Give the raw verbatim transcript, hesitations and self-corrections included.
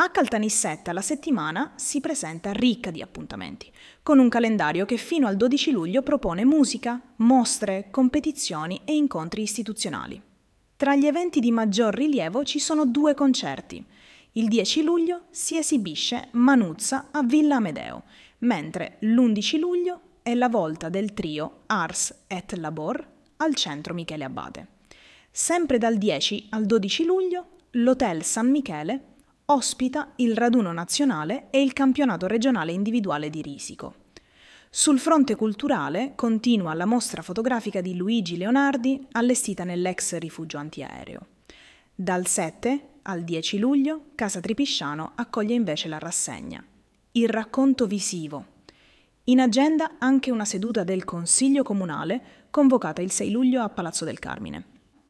A Caltanissetta la settimana si presenta ricca di appuntamenti, con un calendario che fino al dodici luglio propone musica, mostre, competizioni e incontri istituzionali. Tra gli eventi di maggior rilievo ci sono due concerti. Il dieci luglio si esibisce Manuzza a Villa Amedeo, mentre l'undici luglio è la volta del trio Ars et Labor al centro Michele Abate. Sempre dal dieci al dodici luglio l'Hotel San Michele ospita il raduno nazionale e il campionato regionale individuale di Risico. Sul fronte culturale continua la mostra fotografica di Luigi Leonardi allestita nell'ex rifugio antiaereo. Dal sette al dieci luglio Casa Tripisciano accoglie invece la rassegna Il racconto visivo. In agenda anche una seduta del Consiglio Comunale convocata il sei luglio a Palazzo del Carmine.